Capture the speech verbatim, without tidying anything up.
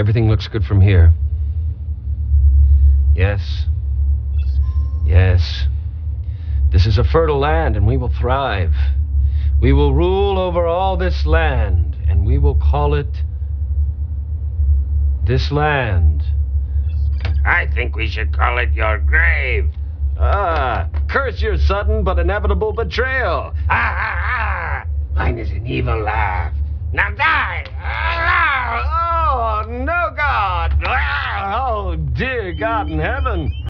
Everything looks good from here. Yes. Yes. This is a fertile land, and we will thrive. We will rule over all this land, and we will call it this land. I think we should call it your grave. Ah, curse your sudden but inevitable betrayal. Ah, ah, ah. Mine is an evil laugh. Now die! Ah, oh, no, God! Ah, oh, dear God in heaven!